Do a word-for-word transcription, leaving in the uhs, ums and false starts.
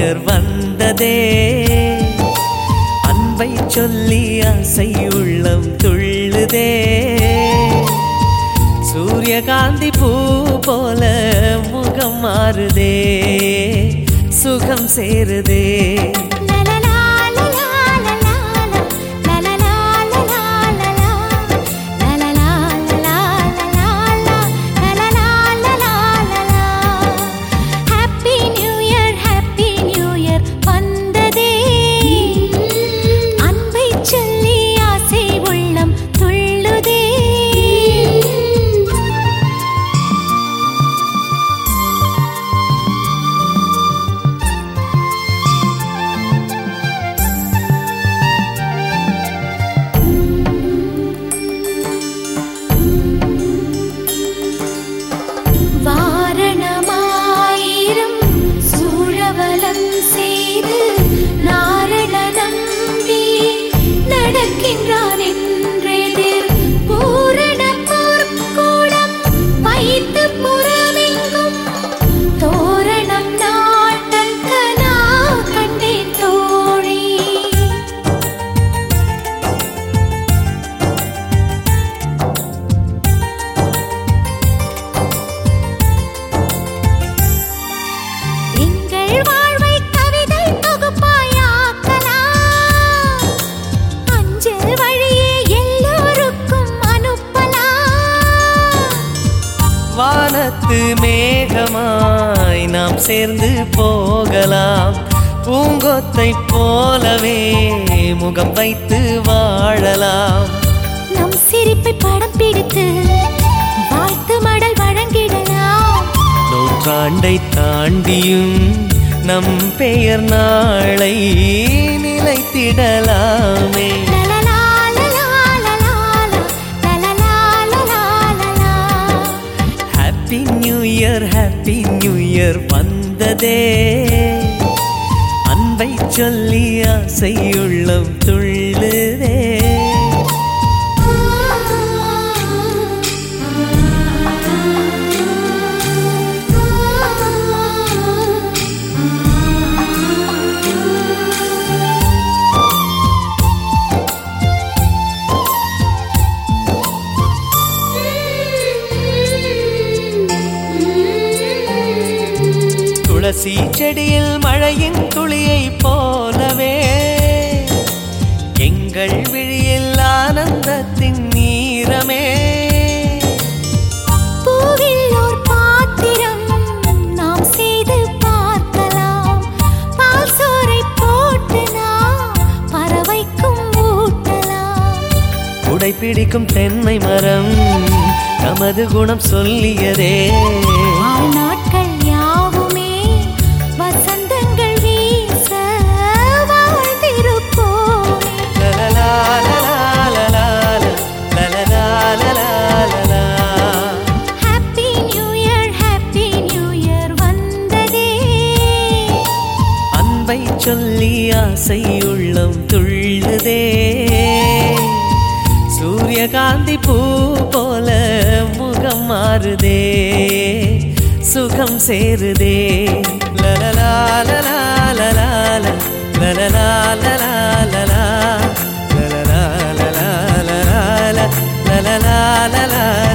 year வந்ததே அன்பை சொல்லி ஆசை உள்ளம் துள்ளுதே சூரியகாந்தி பூ போல முகம் மாறுதே சுகம் சேருதே வானத்து மேகமாய் நாம் சேர்ந்து போகலாம் பூங்கொத்தை போலவே முகம் வைத்து வாழலாம் நம் சிரிப்பை படம் பிடித்து வாழ்த்து மடல் வழங்கிடலாம் நூற்றாண்டை தாண்டியும் நம் பெயர் நாளை நிலைத்திடலாமே happy new year happy new year வந்ததே அன்பை சொல்லி ஆசை உள்ளம் துள்ளுதே துளசி செடியில் மழையின் துளியை போலவே எங்கள் விழியில் ஆனந்தத்தின் நீரமே பூவில் ஓர் பாத்திரம் நாம் செய்து பார்க்கலாம் பால் சோறை போட்டு நாம் பறவைக்கும் ஊட்டலாம் உடை பிடிக்கும் தென்னை மரம் நமது குணம் சொல்லியதே நாட்கள் சொல்லி ஆசை உள்ளம் துள்ளுதே சூரியகாந்தி பூ போல முகம் மாறுதே சுகம் சேருதே லலலா லலா லலா லலலா லலா லலா லலலா லலா லலா லலலா